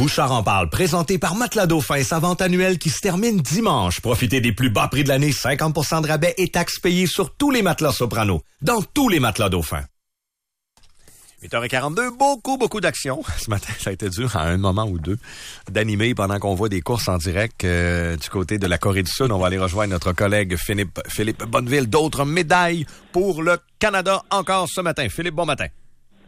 Bouchard en parle, présenté par Matelas Dauphin, sa vente annuelle qui se termine dimanche. Profitez des plus bas prix de l'année, 50% de rabais et taxes payées sur tous les matelas Soprano, dans tous les Matelas Dauphin. 8h42, beaucoup d'action. Ce matin, ça a été dur à un moment ou deux d'animer pendant qu'on voit des courses en direct du côté de la Corée du Sud. On va aller rejoindre notre collègue Philippe Bonneville. D'autres médailles pour le Canada encore ce matin. Philippe, bon matin.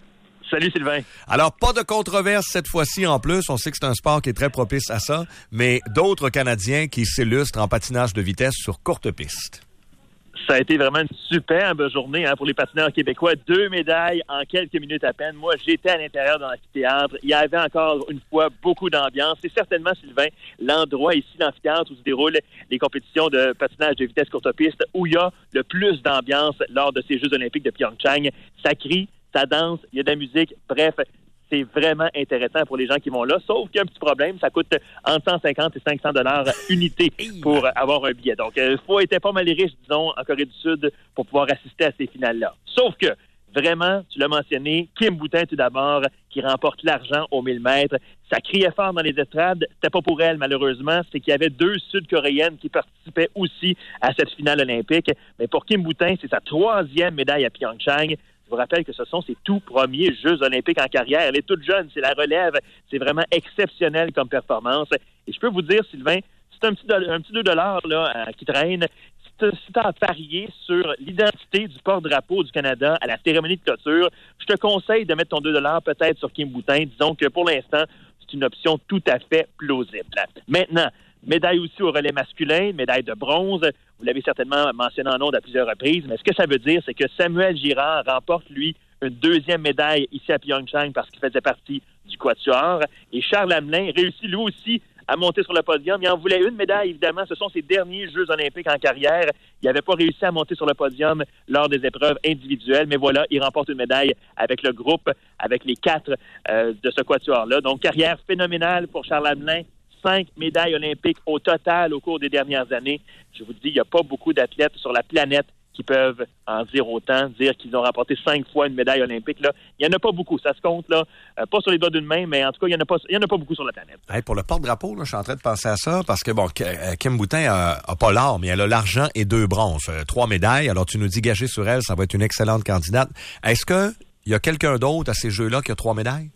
Salut Sylvain. Alors, pas de controverse cette fois-ci en plus. On sait que c'est un sport qui est très propice à ça, mais d'autres Canadiens qui s'illustrent en patinage de vitesse sur courte piste. Ça a été vraiment une superbe journée pour les patineurs québécois. 2 médailles en quelques minutes à peine. Moi, j'étais à l'intérieur dans l'amphithéâtre. Il y avait encore une fois beaucoup d'ambiance. C'est certainement, Sylvain, l'endroit ici, l'amphithéâtre, où se déroulent les compétitions de patinage de vitesse courte piste, où il y a le plus d'ambiance lors de ces Jeux olympiques de Pyeongchang. Ça crie, ça danse, il y a de la musique. Bref, c'est vraiment intéressant pour les gens qui vont là, sauf qu'il y a un petit problème, ça coûte entre 150 et 500 $ unité pour avoir un billet. Donc, il faut être pas mal riche, disons, en Corée du Sud pour pouvoir assister à ces finales-là. Sauf que, vraiment, tu l'as mentionné, Kim Boutin, tout d'abord, qui remporte l'argent aux 1000 mètres. Ça criait fort dans les estrades. C'était pas pour elle, malheureusement. C'est qu'il y avait 2 Sud-Coréennes qui participaient aussi à cette finale olympique. Mais pour Kim Boutin, c'est sa 3e médaille à Pyeongchang. Je vous rappelle que ce sont ses tout premiers Jeux olympiques en carrière. Elle est toute jeune, c'est la relève. C'est vraiment exceptionnel comme performance. Et je peux vous dire, Sylvain, c'est un petit $2 là, qui traîne. Si tu as parié sur l'identité du porte-drapeau du Canada à la cérémonie de clôture, je te conseille de mettre ton $2 peut-être sur Kim Boutin. Disons que pour l'instant, c'est une option tout à fait plausible. Maintenant, médaille aussi au relais masculin, médaille de bronze. Vous l'avez certainement mentionné en ondes à plusieurs reprises, mais ce que ça veut dire, c'est que Samuel Girard remporte, lui, une 2e médaille ici à Pyeongchang parce qu'il faisait partie du quatuor. Et Charles Hamelin réussit, lui aussi, à monter sur le podium. Il en voulait une médaille, évidemment. Ce sont ses derniers Jeux olympiques en carrière. Il n'avait pas réussi à monter sur le podium lors des épreuves individuelles, mais voilà, il remporte une médaille avec le groupe, avec les 4 de ce quatuor-là. Donc, carrière phénoménale pour Charles Hamelin. 5 médailles olympiques au total au cours des dernières années. Je vous dis, il n'y a pas beaucoup d'athlètes sur la planète qui peuvent en dire autant, dire qu'ils ont remporté 5 fois une médaille olympique. Là. Il n'y en a pas beaucoup. Ça se compte, là, pas sur les doigts d'une main, mais en tout cas, il n'y en a pas beaucoup sur la planète. Hey, pour le porte-drapeau, là, je suis en train de penser à ça, parce que, bon, Kim Boutin a pas l'or, mais elle a l'argent et 2 bronzes. 3 médailles. Alors, tu nous dis gager sur elle, ça va être une excellente candidate. Est-ce qu'il y a quelqu'un d'autre à ces Jeux-là qui a 3 médailles?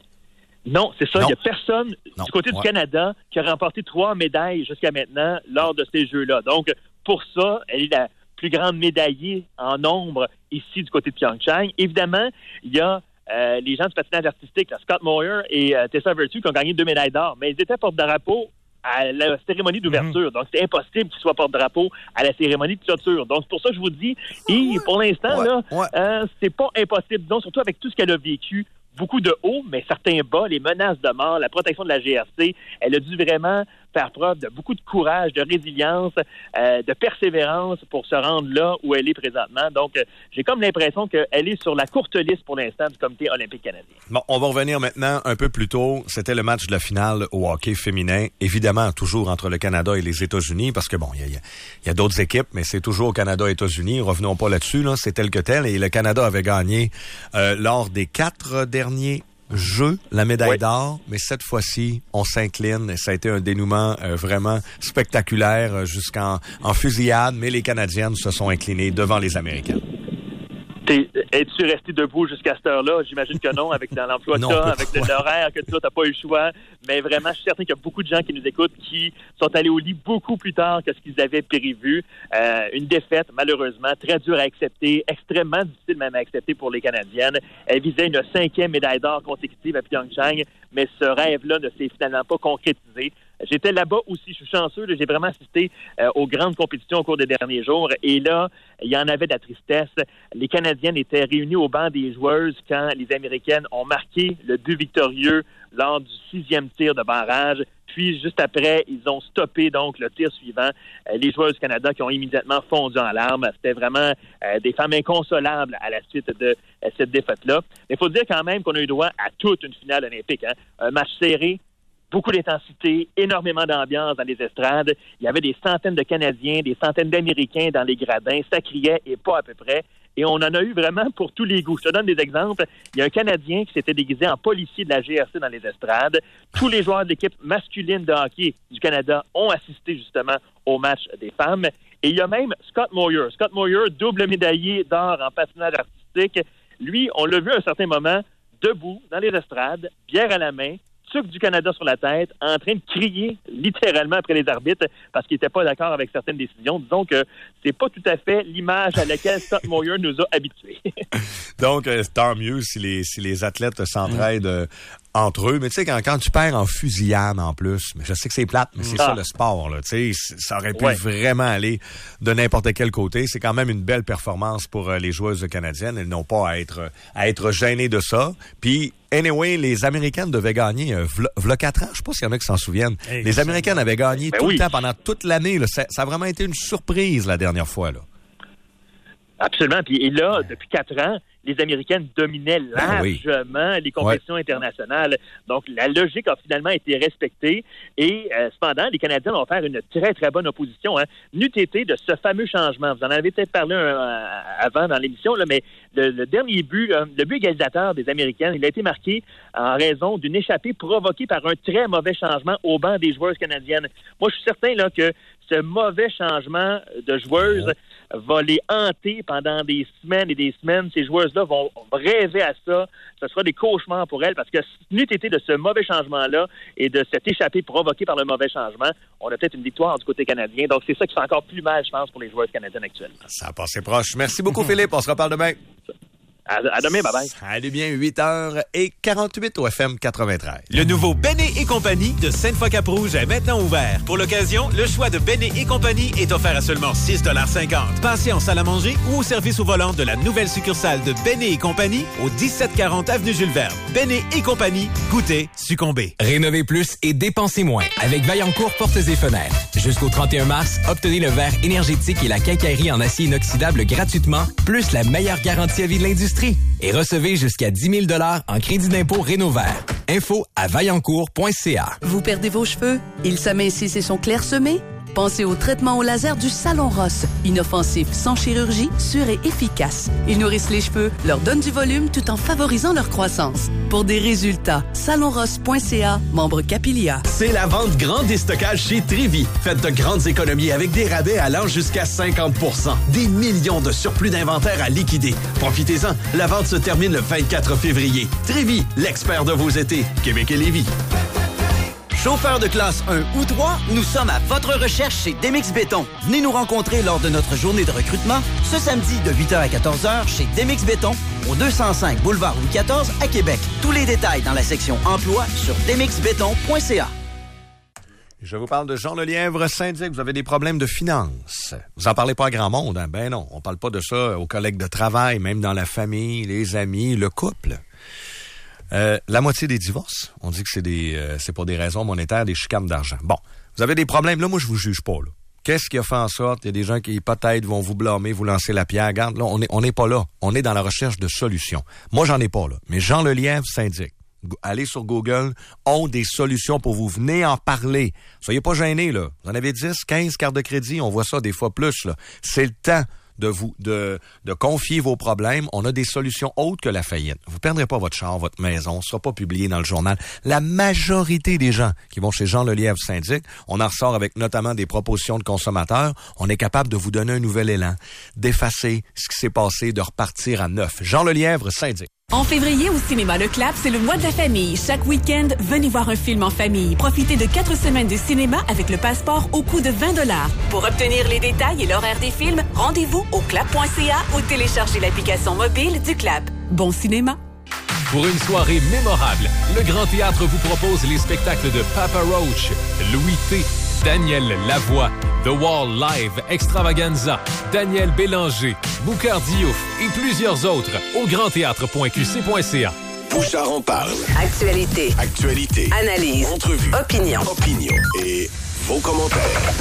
Non, c'est ça. Il n'y a personne du côté du Canada qui a remporté 3 médailles jusqu'à maintenant lors de ces Jeux-là. Donc, pour ça, elle est la plus grande médaillée en nombre ici du côté de Pyeongchang. Évidemment, il y a les gens du patinage artistique, là, Scott Moyer et Tessa Virtue, qui ont gagné 2 médailles d'or, mais ils étaient porte-drapeau à la cérémonie d'ouverture. Donc, c'est impossible qu'ils soient porte-drapeau à la cérémonie de clôture. Donc, c'est pour ça que je vous dis, et pour l'instant, c'est pas impossible, donc, surtout avec tout ce qu'elle a vécu. Beaucoup de hauts, mais certains bas, les menaces de mort, la protection de la GRC. Elle a dû vraiment faire preuve de beaucoup de courage, de résilience, de persévérance pour se rendre là où elle est présentement. Donc, j'ai comme l'impression qu'elle est sur la courte liste pour l'instant du Comité olympique canadien. Bon, on va revenir maintenant un peu plus tôt. C'était le match de la finale au hockey féminin. Évidemment, toujours entre le Canada et les États-Unis, parce que bon, il y a d'autres équipes, mais c'est toujours Canada et États-Unis. Revenons pas là-dessus, là. C'est tel que tel. Et le Canada avait gagné lors des 4 derniers Jeux, la médaille d'or, mais cette fois-ci, on s'incline. Ça a été un dénouement vraiment spectaculaire jusqu'en fusillade, mais les Canadiennes se sont inclinées devant les Américaines. Es-tu resté debout jusqu'à cette heure-là? J'imagine que non, avec dans l'emploi que t'as, avec l'horaire que tu n'as pas eu le choix. Mais vraiment, je suis certain qu'il y a beaucoup de gens qui nous écoutent qui sont allés au lit beaucoup plus tard que ce qu'ils avaient prévu. Une défaite, malheureusement, très dure à accepter, extrêmement difficile même à accepter pour les Canadiennes. Elles visaient une 5e médaille d'or consécutive à Pyeongchang, mais ce rêve-là ne s'est finalement pas concrétisé. J'étais là-bas aussi, je suis chanceux, là, j'ai vraiment assisté aux grandes compétitions au cours des derniers jours. Et là, il y en avait de la tristesse. Les Canadiennes étaient réunies au banc des joueuses quand les Américaines ont marqué le but victorieux lors du 6e tir de barrage. Puis, juste après, ils ont stoppé donc le tir suivant. Les joueuses du Canada qui ont immédiatement fondu en larmes. C'était vraiment des femmes inconsolables à la suite de cette défaite-là. Mais il faut dire quand même qu'on a eu droit à toute une finale olympique. Hein? Un match serré, beaucoup d'intensité, énormément d'ambiance dans les estrades. Il y avait des centaines de Canadiens, des centaines d'Américains dans les gradins. Ça criait et pas à peu près. Et on en a eu vraiment pour tous les goûts. Je te donne des exemples. Il y a un Canadien qui s'était déguisé en policier de la GRC dans les estrades. Tous les joueurs de l'équipe masculine de hockey du Canada ont assisté justement au match des femmes. Et il y a même Scott Moyer. Scott Moyer, double médaillé d'or en patinage artistique. Lui, on l'a vu à un certain moment, debout, dans les estrades, bière à la main, sucre du Canada sur la tête, en train de crier littéralement après les arbitres parce qu'il n'était pas d'accord avec certaines décisions. Disons que c'est pas tout à fait l'image à laquelle Scott Moyer nous a habitués. Donc, tant mieux si les athlètes s'entraident entre eux. Mais tu sais, quand tu perds en fusillade en plus, mais je sais que c'est plate, mais c'est ça le sport, là. Tu sais, ça aurait pu vraiment aller de n'importe quel côté. C'est quand même une belle performance pour les joueuses canadiennes. Elles n'ont pas à être gênées de ça. Puis, anyway, les Américaines devaient gagner v'là 4 ans. Je sais pas s'il y en a qui s'en souviennent. Les Américaines avaient gagné tout le temps pendant toute l'année. Là. Ça a vraiment été une surprise la dernière fois, là. Absolument. Puis et là, depuis 4 ans, les Américaines dominaient largement les compétitions internationales. Donc, la logique a finalement été respectée. Et cependant, les Canadiens vont faire une très, très bonne opposition. N'eût été de ce fameux changement. Vous en avez peut-être parlé avant dans l'émission, là, mais le dernier but, le but égalisateur des Américaines, il a été marqué en raison d'une échappée provoquée par un très mauvais changement au banc des joueuses canadiennes. Moi, je suis certain là que ce mauvais changement de joueuses va les hanter pendant des semaines et des semaines. Ces joueuses-là vont rêver à ça. Ce sera des cauchemars pour elles parce que n'eût été de ce mauvais changement-là et de cette échappée provoquée par le mauvais changement, on a peut-être une victoire du côté canadien. Donc, c'est ça qui fait encore plus mal, je pense, pour les joueuses canadiennes actuelles. Ça a passé proche. Merci beaucoup, Philippe. On se reparle demain. À demain, bye-bye. Allez bien, 8h48 au FM 93. Le nouveau Béné et Compagnie de Sainte-Foy-Cap-Rouge est maintenant ouvert. Pour l'occasion, le choix de Béné et Compagnie est offert à seulement 6,50 $. Passez en salle à manger ou au service au volant de la nouvelle succursale de Béné et Compagnie au 1740 avenue Jules Verne. Béné et Compagnie, goûtez, succombez. Rénovez plus et dépensez moins avec Vaillancourt Portes et Fenêtres. Jusqu'au 31 mars, obtenez le verre énergétique et la quincaillerie en acier inoxydable gratuitement, plus la meilleure garantie à vie de l'industrie. Et recevez jusqu'à 10 000 $ en crédit d'impôt Rénovert. Info à vaillancourt.ca. Vous perdez vos cheveux? Ils s'amincissent et sont clairsemés? Pensez au traitement au laser du Salon Ross. Inoffensif, sans chirurgie, sûr et efficace. Ils nourrissent les cheveux, leur donnent du volume tout en favorisant leur croissance. Pour des résultats, salonross.ca, membre Capilia. C'est la vente grande déstockage chez Trévi. Faites de grandes économies avec des rabais allant jusqu'à 50 %. Des millions de surplus d'inventaire à liquider. Profitez-en, la vente se termine le 24 février. Trévi, l'expert de vos étés. Québec et Lévis. Chauffeur de classe 1 ou 3, nous sommes à votre recherche chez Demix Béton. Venez nous rencontrer lors de notre journée de recrutement ce samedi de 8h à 14h chez Demix Béton au 205 boulevard Louis XIV à Québec. Tous les détails dans la section emploi sur demixbeton.ca. Je vous parle de Jean Lelièvre, syndic. Vous avez des problèmes de finances. Vous en parlez pas à grand monde, hein? Ben non, on parle pas de ça aux collègues de travail, même dans la famille, les amis, le couple. La moitié des divorces, on dit que c'est pour des raisons monétaires, des chicanes d'argent. Bon, vous avez des problèmes, là, moi je vous juge pas, là. Qu'est-ce qui a fait en sorte? Il y a des gens qui peut-être vont vous blâmer, vous lancer la pierre. Regarde, là, on n'est pas là. On est dans la recherche de solutions. Moi, j'en ai pas, là. Mais Jean Lelièvre, syndic. Allez sur Google, ont des solutions pour vous. Venez en parler. Soyez pas gênés, là. Vous en avez 10, 15 cartes de crédit, on voit ça des fois plus, là. C'est le temps de confier vos problèmes. On a des solutions autres que la faillite. Vous perdrez pas votre char, votre maison, ce sera pas publié dans le journal. La majorité des gens qui vont chez Jean Lelièvre syndic, on en ressort avec notamment des propositions de consommateurs. On est capable de vous donner un nouvel élan, d'effacer ce qui s'est passé, de repartir à neuf. Jean Lelièvre syndic. En février, au cinéma Le Clap, c'est le mois de la famille. Chaque week-end, venez voir un film en famille. Profitez de 4 semaines de cinéma avec le passeport au coût de 20 $. Pour obtenir les détails et l'horaire des films, rendez-vous au clap.ca ou téléchargez l'application mobile du Clap. Bon cinéma! Pour une soirée mémorable, le Grand Théâtre vous propose les spectacles de Papa Roach, Louis T., Daniel Lavoie, The Wall Live Extravaganza, Daniel Bélanger, Boucard Diouf et plusieurs autres au grandthéâtre.qc.ca. Bouchard en parle. Actualité. Analyse. Entrevue. Opinion. Et vos commentaires.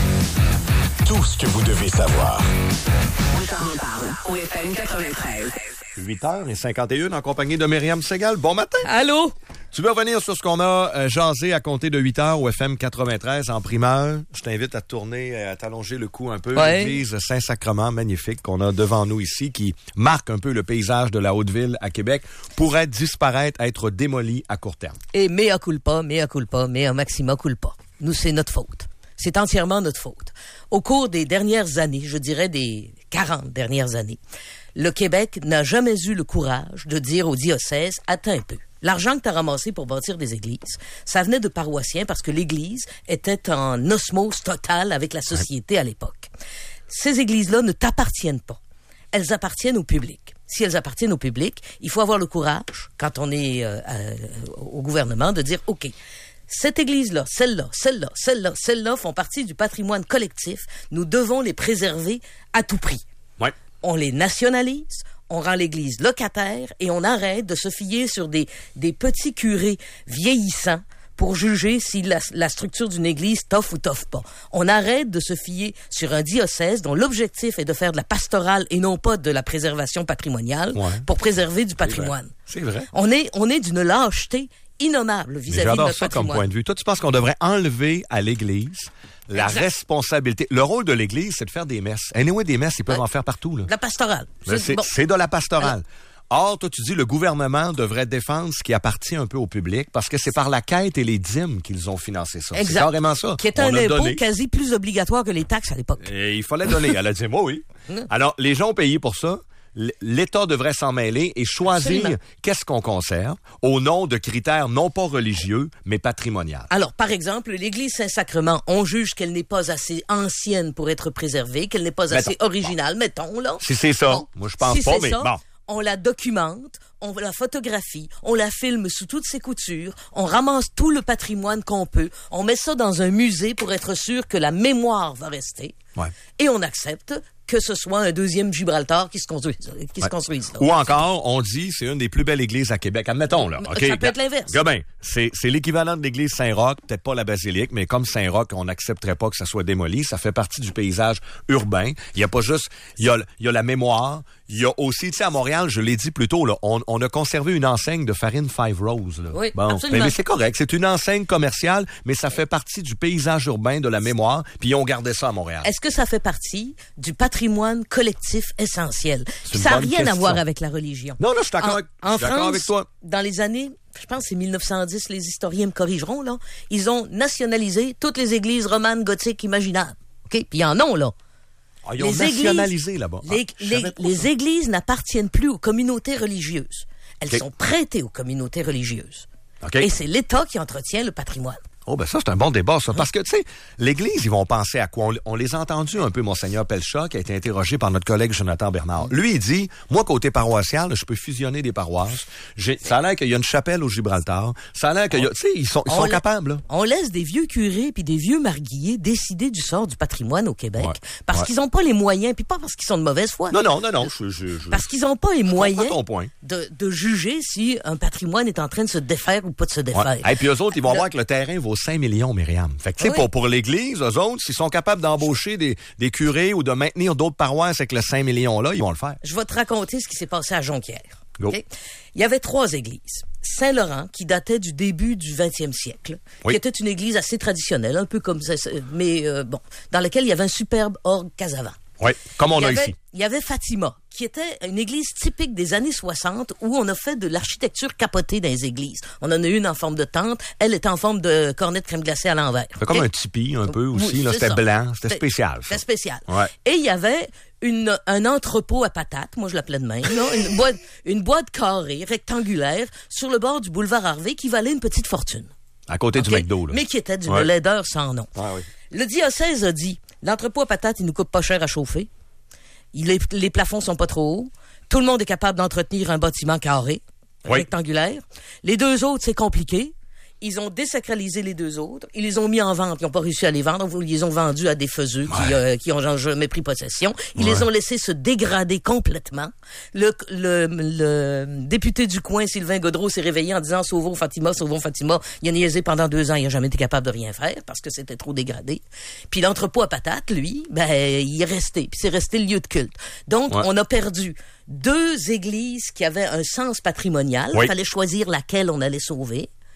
Tout ce que vous devez savoir. Bouchard en parle. Au FM 93. 8h51 en compagnie de Myriam Segal. Bon matin. Allô? Tu veux revenir sur ce qu'on a jasé à compter de 8 heures au FM 93 en primeur? Je t'invite à te tourner, à t'allonger le cou un peu. Ouais. L'église Saint-Sacrement, magnifique, qu'on a devant nous ici, qui marque un peu le paysage de la Haute-Ville à Québec, pourrait disparaître, être démolie à court terme. Et mea culpa, mea maxima culpa. Nous, c'est notre faute. C'est entièrement notre faute. Au cours des dernières années, je dirais des 40 dernières années, le Québec n'a jamais eu le courage de dire au diocèse « Attends un peu. L'argent que tu as ramassé pour bâtir des églises, ça venait de paroissiens parce que l'Église était en osmose totale avec la société à l'époque. Ces églises-là ne t'appartiennent pas. Elles appartiennent au public. Si elles appartiennent au public, il faut avoir le courage, quand on est au gouvernement, de dire « OK, cette église-là, celle-là font partie du patrimoine collectif. Nous devons les préserver à tout prix. Ouais. On les nationalise, on rend l'église locataire et on arrête de se fier sur des petits curés vieillissants pour juger si la structure d'une église t'offre ou t'offre pas. On arrête de se fier sur un diocèse dont l'objectif est de faire de la pastorale et non pas de la préservation patrimoniale pour préserver du patrimoine. C'est vrai. On est d'une lâcheté innommable vis-à-vis de notre patrimoine. J'adore ça comme point de vue. Toi, tu penses qu'on devrait enlever à l'Église la responsabilité. Le rôle de l'Église, c'est de faire des messes. Anyway, des messes, ils peuvent en faire partout. Là. La pastorale. C'est de la pastorale. Or, toi, tu dis le gouvernement devrait défendre ce qui appartient un peu au public parce que c'est par la quête et les dîmes qu'ils ont financé ça. Exact. C'est carrément ça. Qui est un impôt quasi plus obligatoire que les taxes à l'époque. Et il fallait donner à la dîme, oui. Alors, les gens ont payé pour ça. L'État devrait s'en mêler et choisir qu'est-ce qu'on conserve au nom de critères non pas religieux, mais patrimoniaux. Alors, par exemple, l'Église Saint-Sacrement, on juge qu'elle n'est pas assez ancienne pour être préservée, qu'elle n'est pas assez originale, mettons, là. Si c'est ça, moi je pense pas, mais bon. On la documente, on la photographie, on la filme sous toutes ses coutures, on ramasse tout le patrimoine qu'on peut, on met ça dans un musée pour être sûr que la mémoire va rester, et on accepte que ce soit un deuxième Gibraltar qui se construise. Ou encore, on dit, c'est une des plus belles églises à Québec. Admettons, là. Okay, ça peut être l'inverse. Ben, c'est l'équivalent de l'église Saint-Roch, peut-être pas la basilique, mais comme Saint-Roch, on n'accepterait pas que ça soit démoli. Ça fait partie du paysage urbain. Il y a pas juste, il y a la mémoire. Il y a aussi, tu sais, à Montréal, je l'ai dit plus tôt, là, on a conservé une enseigne de farine Five Rose, là. Oui, bon, absolument. mais c'est correct. C'est une enseigne commerciale, mais ça fait partie du paysage urbain, de la mémoire, puis on gardait ça à Montréal. Est-ce que ça fait partie du patrimoine collectif essentiel? Ça n'a rien à voir avec la religion. Non, je suis d'accord avec toi. Dans les années, je pense que c'est 1910, les historiens me corrigeront, là, ils ont nationalisé toutes les églises romanes gothiques imaginables. OK? Puis ils en ont, là. Ah, ils ont nationalisé là-bas. Les églises n'appartiennent plus aux communautés religieuses. Elles sont prêtées aux communautés religieuses. Et c'est l'État qui entretient le patrimoine. Oh, ben ça, c'est un bon débat, ça. Parce que, tu sais, l'Église, ils vont penser à quoi? On les a entendus un peu, Monseigneur Pelchat, qui a été interrogé par notre collègue Jonathan Bernard. Lui, il dit, moi, côté paroissial, je peux fusionner des paroisses. Ça a l'air qu'il y a une chapelle au Gibraltar. Ça a l'air qu'il y a... Tu sais, ils sont capables, là. On laisse des vieux curés puis des vieux marguilliers décider du sort du patrimoine au Québec. Parce qu'ils n'ont pas les moyens, puis pas parce qu'ils sont de mauvaise foi. Non. Parce qu'ils n'ont pas les moyens ton point. de juger si un patrimoine est en train de se défaire ou pas de se défaire. Et puis eux autres, ils vont voir que le terrain vaut 5 millions, Myriam. Fait que, tu sais, pour l'Église, eux autres, s'ils sont capables d'embaucher des curés ou de maintenir d'autres paroisses avec le 5 millions-là, ils vont le faire. Je vais te raconter ce qui s'est passé à Jonquière. Okay? Il y avait 3 églises. Saint-Laurent, qui datait du début du 20e siècle, qui était une église assez traditionnelle, un peu comme ça, mais dans laquelle il y avait un superbe orgue Casavant. Oui, comme on a ici. Il y avait Fatima, qui était une église typique des années 60 où on a fait de l'architecture capotée dans les églises. On en a une en forme de tente, elle était en forme de cornet de crème glacée à l'envers. C'était comme un tipi un peu aussi, là, c'était blanc, c'était spécial. C'était spécial. Ouais. Et il y avait un entrepôt à patates, moi je l'appelais de même, là, une boîte carrée, rectangulaire, sur le bord du boulevard Harvey qui valait une petite fortune. À côté du McDo, là. Mais qui était d'une laideur sans nom. Oui. Le diocèse a dit, l'entrepôt à patates, il nous coûte pas cher à chauffer. Les plafonds sont pas trop hauts. Tout le monde est capable d'entretenir un bâtiment carré, rectangulaire. Les 2 autres, c'est compliqué. Ils ont désacralisé les 2 autres. Ils les ont mis en vente. Ils n'ont pas réussi à les vendre. Ils les ont vendus à des faiseux qui ont jamais pris possession. Ils les ont laissés se dégrader complètement. Le député du coin, Sylvain Gaudreau, s'est réveillé en disant « Sauvons Fatima, sauvons Fatima ». Il a niaisé pendant 2 ans. Il n'a jamais été capable de rien faire parce que c'était trop dégradé. Puis l'entrepôt à patates, lui, il est resté. Puis c'est resté le lieu de culte. Donc, on a perdu 2 églises qui avaient un sens patrimonial. Il fallait choisir laquelle on allait sauver.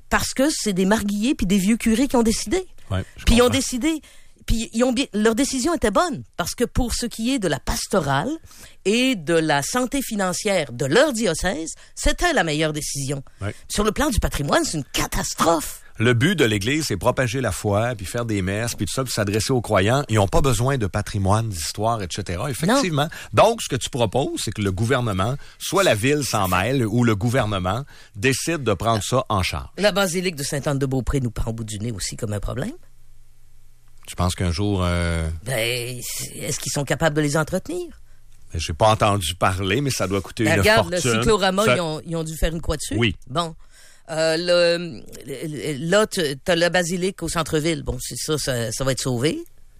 parce que c'est des marguilliers puis des vieux curés qui ont décidé. Ouais, puis ils ont décidé... Puis leur décision était bonne, parce que pour ce qui est de la pastorale et de la santé financière de leur diocèse, c'était la meilleure décision. Ouais. Sur le plan du patrimoine, c'est une catastrophe. Le but de l'Église, c'est propager la foi, puis faire des messes, puis tout ça, puis s'adresser aux croyants. Ils n'ont pas besoin de patrimoine, d'histoire, etc. Effectivement. Non. Donc, ce que tu proposes, c'est que le gouvernement, soit la ville s'en mêle, ou le gouvernement décide de prendre ça en charge. La basilique de Sainte-Anne-de-Beaupré nous prend au bout du nez aussi comme un problème. Tu penses qu'un jour... est-ce qu'ils sont capables de les entretenir? J'ai pas entendu parler, mais ça doit coûter une regarde, fortune. Le Cyclorama, ils ont dû faire une croix dessus? Oui. Bon. Là, t'as la basilique au centre-ville. Bon, c'est ça va être sauvé.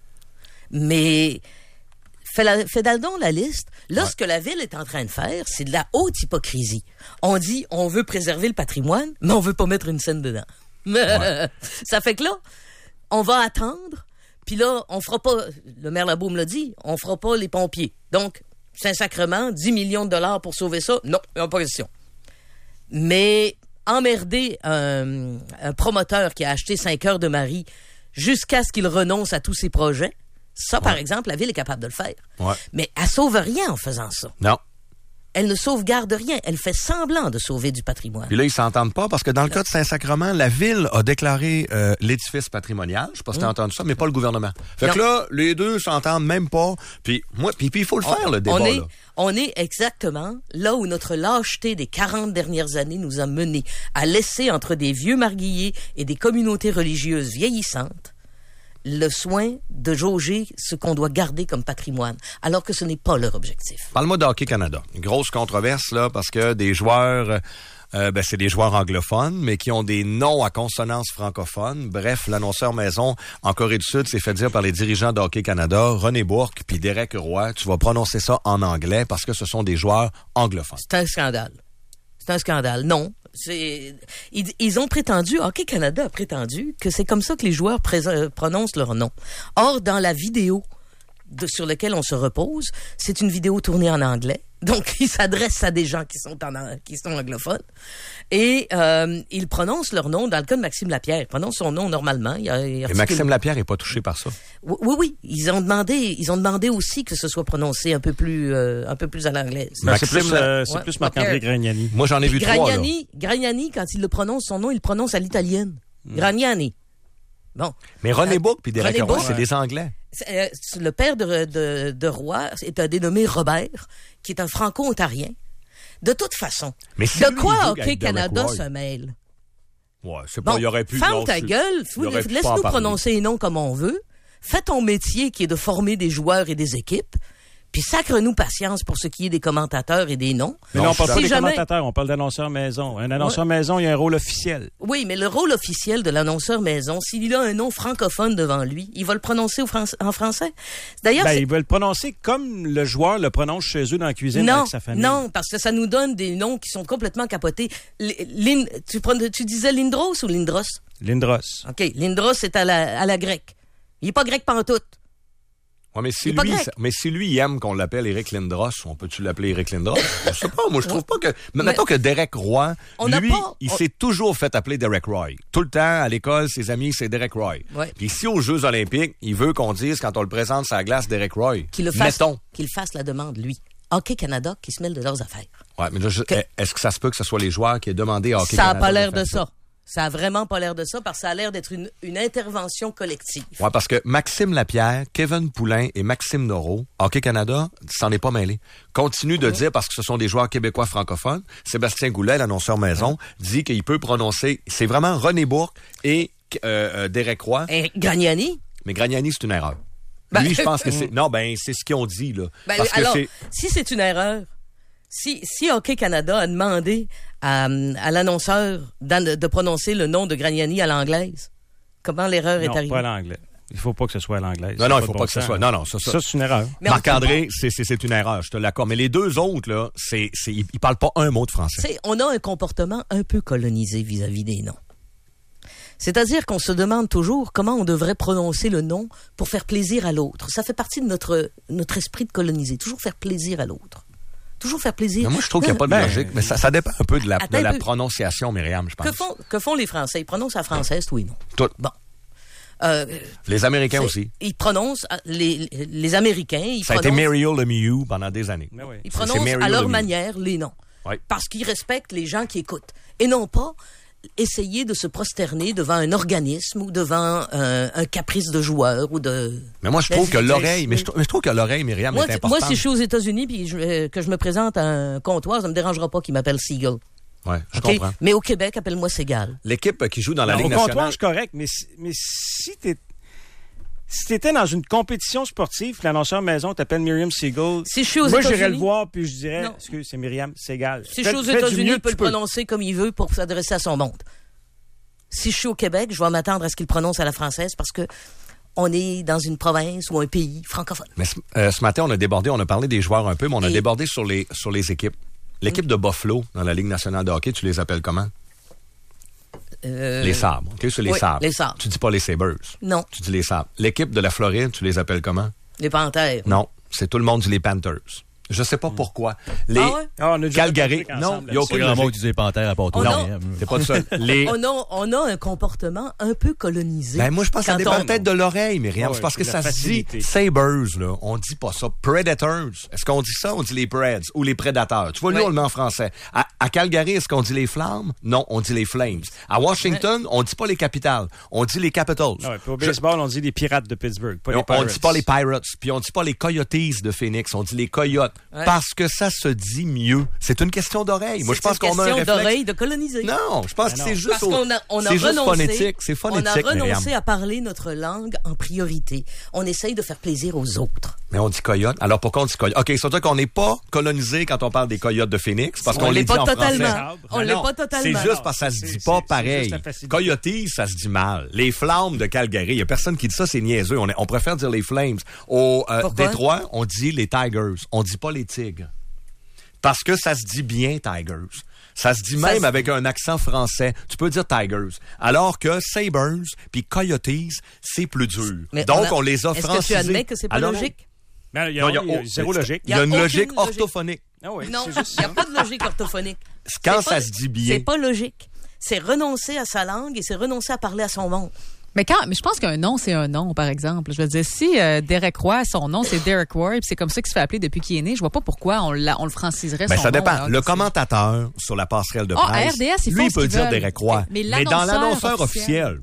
Mais fais donc la liste. Là, ce que la ville est en train de faire, c'est de la haute hypocrisie. On dit, on veut préserver le patrimoine, mais on veut pas mettre une scène dedans. Ouais. Ça fait que là, on va attendre... Puis là, on fera pas, le maire Labo me l'a dit, on fera pas les pompiers. Donc, Saint-Sacrement, 10 millions de dollars pour sauver ça, non, il n'y a pas question. Mais emmerder un promoteur qui a acheté 5 heures de Marie jusqu'à ce qu'il renonce à tous ses projets, ça, par exemple, la ville est capable de le faire. Ouais. Mais elle sauve rien en faisant ça. Non. Elle ne sauvegarde rien. Elle fait semblant de sauver du patrimoine. Puis là, ils s'entendent pas parce que dans le cas de Saint-Sacrement, la ville a déclaré l'édifice patrimonial. Je sais pas si t'as entendu ça, mais pas le gouvernement. Fait que là, les deux s'entendent même pas. Puis il faut le faire, le débat. On est exactement là où notre lâcheté des 40 dernières années nous a menés à laisser entre des vieux marguilliers et des communautés religieuses vieillissantes le soin de jauger ce qu'on doit garder comme patrimoine, alors que ce n'est pas leur objectif. Parle-moi de Hockey Canada. Une grosse controverse, là, parce que des joueurs, c'est des joueurs anglophones, mais qui ont des noms à consonance francophone. Bref, l'annonceur maison en Corée du Sud s'est fait dire par les dirigeants de Hockey Canada, René Bourque puis Derek Roy, tu vas prononcer ça en anglais parce que ce sont des joueurs anglophones. C'est un scandale. C'est un scandale. Non. Ils ont prétendu, Hockey Canada a prétendu que c'est comme ça que les joueurs prononcent leur nom. Or, dans la vidéo sur laquelle on se repose, c'est une vidéo tournée en anglais. Donc, ils s'adressent à des gens qui sont anglophones. Et ils prononcent leur nom, dans le cas de Maxime Lapierre, ils prononcent son nom normalement. Et Maxime Lapierre n'est pas touché par ça. Oui. Ils ont demandé aussi que ce soit prononcé un peu plus à l'anglaise. C'est plus Marc-André Gragnani. Moi, j'en ai vu trois. Gragnani, quand il le prononce, son nom, il le prononce à l'italienne. Gragnani. Bon. Mais René Bourque puis Derek Roy, c'est des Anglais. Le père de Roy est un dénommé Robert, qui est un franco-ontarien. De toute façon, de quoi Hockey Canada se mêle? Ouais, c'est pas, il aurait pu... Ferme ta gueule, laisse-nous prononcer les noms comme on veut. Fais ton métier qui est de former des joueurs et des équipes. Puis sacre-nous patience pour ce qui est des commentateurs et des noms. Mais non, on parle pas des commentateurs, on parle d'annonceur maison. Un annonceur maison, il y a un rôle officiel. Oui, mais le rôle officiel de l'annonceur maison, s'il a un nom francophone devant lui, il va le prononcer en français. D'ailleurs, il va le prononcer comme le joueur le prononce chez eux dans la cuisine avec sa famille. Non, parce que ça nous donne des noms qui sont complètement capotés. Tu disais Lindros ou Lindros? Lindros. OK, Lindros, c'est à la grecque. Il est pas grec pantoute. Ouais, mais si lui, il aime qu'on l'appelle Éric Lindros, on peut-tu l'appeler Éric Lindros? Je sais pas, moi, je trouve pas que... Mais mettons que Derek Roy, il s'est toujours fait appeler Derek Roy. Tout le temps, à l'école, ses amis, c'est Derek Roy. Ouais. Puis ici, aux Jeux olympiques, il veut qu'on dise, quand on le présente sur la glace, Derek Roy. Qu'il fasse la demande, lui. Hockey Canada, qui se mêle de leurs affaires. Ouais, mais là, est-ce que ça se peut que ce soit les joueurs qui aient demandé à Hockey Canada? Ça a pas l'air de ça. Ça a vraiment pas l'air de ça, parce que ça a l'air d'être une intervention collective. Ouais, parce que Maxime Lapierre, Kevin Poulain et Maxime Noreau, Hockey Canada, s'en est pas mêlé. Continue de dire, parce que ce sont des joueurs québécois francophones, Sébastien Goulet, l'annonceur maison, dit qu'il peut prononcer, c'est vraiment René Bourque et Derek Roy. Et Gragnani? Mais Gragnani, c'est une erreur. Lui, je pense que c'est... Non, c'est ce qu'ils ont dit, là. Parce que si c'est une erreur... Si Hockey Canada a demandé à l'annonceur de prononcer le nom de Gragnani à l'anglaise, comment l'erreur est arrivée? Non, pas à l'anglais. Il faut pas que ce soit à l'anglaise. Non, il faut pas que ce soit. Non, ça c'est une erreur. Marc-André, c'est une erreur, je te l'accorde. Mais les deux autres, là, ils parlent pas un mot de français. On a un comportement un peu colonisé vis-à-vis des noms. C'est-à-dire qu'on se demande toujours comment on devrait prononcer le nom pour faire plaisir à l'autre. Ça fait partie de notre esprit de coloniser, toujours faire plaisir à l'autre. toujours faire plaisir. Mais moi, je trouve qu'il n'y a pas de logique, mais ça dépend un peu de la prononciation, Myriam, je pense. Que font les Français? Ils prononcent la française, oui, non? Tout. Bon. Les Américains aussi. Ils prononcent, les Américains, ça a été Mario Lemieux pendant des années. Oui. Ils prononcent à leur manière les noms. Oui. Parce qu'ils respectent les gens qui écoutent. Et non pas essayer de se prosterner devant un organisme ou devant un caprice de joueur ou de... Mais moi, je trouve que l'oreille, je trouve que l'oreille, Myriam, est importante. Moi, si je suis aux États-Unis puis que je me présente à un comptoir, ça me dérangera pas qu'ils m'appellent Seagull. Oui, je comprends. Mais au Québec, appelle-moi Segal. L'équipe qui joue dans la Ligue nationale... Au comptoir, c'est correct, mais si t'étais dans une compétition sportive, l'annonceur maison t'appelle Myriam Seagull, si je suis aux moi, États-Unis, j'irais le voir, puis je dirais, excuse, c'est Myriam Segal. Si je suis aux États-Unis, il peut le prononcer comme il veut pour s'adresser à son monde. Si je suis au Québec, je vais m'attendre à ce qu'il prononce à la française parce que on est dans une province ou un pays francophone. Mais ce matin, on a débordé, on a parlé des joueurs un peu, mais on a débordé sur les équipes. L'équipe de Buffalo, dans la Ligue nationale de hockey, tu les appelles comment? Les Sabres. OK, c'est les Sabres. Les Sabres. Tu dis pas les Sabres. Non. Tu dis les Sabres. L'équipe de la Floride, tu les appelles comment? Les Panthères. Non, c'est tout le monde dit les Panthers. Je sais pas pourquoi. Les Calgary, non, il y a aucun grand mot utiliser Panthère à part toi. Non, t'es pas le seul. On a un comportement un peu colonisé. Ben moi je pense que ça dépend peut-être de l'oreille, Myriam. C'est parce que ça se dit Sabres là, on dit pas ça. Predators. Est-ce qu'on dit ça? On dit les Preds ou les Prédateurs. Tu vois, nous on le met en français. À Calgary, est-ce qu'on dit les Flammes? Non, on dit les Flames. À Washington, on dit pas les Capitals, on dit les Capitals. Ouais, puis au baseball, on dit les Pirates de Pittsburgh, pas les Pirates. On dit pas les Pirates, puis on dit pas les Coyotes de Phoenix, on dit les Coyotes. Ouais. Parce que ça se dit mieux. C'est une question d'oreille. Moi, je pense qu'on a un réflexe. C'est une question d'oreille de coloniser. Non, je pense que c'est juste... Parce qu'on a juste phonétique. C'est phonétique, on a renoncé à parler notre langue en priorité. On essaye de faire plaisir aux autres. Mais on dit coyote. Alors, pourquoi on dit coyote? OK, ça veut dire qu'on n'est pas colonisé quand on parle des coyotes de Phoenix, parce qu'on les dit en français. On l'est pas totalement. C'est juste parce que ça se dit pas pareil. Coyotes, ça se dit mal. Les Flammes de Calgary, il y a personne qui dit ça, c'est niaiseux. On préfère dire les Flames. Au Détroit, on dit les Tigers. On dit pas les Tigres. Parce que ça se dit bien, Tigers. Ça se dit même avec un accent français. Tu peux dire Tigers. Alors que Sabres puis Coyotes, c'est plus dur. Mais donc, on les a francisés. Est-ce que tu admets que c'est pas logique? Non, il y a zéro logique. Il y a une logique orthophonique. Ah oui, non, il n'y a pas de logique orthophonique. Quand ça se dit bien. C'est pas logique. C'est renoncer à sa langue et c'est renoncer à parler à son monde. Mais je pense qu'un nom, c'est un nom, par exemple. Je veux dire, si Derek Roy, son nom, c'est Derek Roy, puis c'est comme ça qu'il se fait appeler depuis qu'il est né, je vois pas pourquoi on le franciserait son nom. Ça dépend. Alors, le commentateur sur la passerelle de presse, RDS, lui, il peut dire Derek Roy. Mais dans l'annonceur officiel,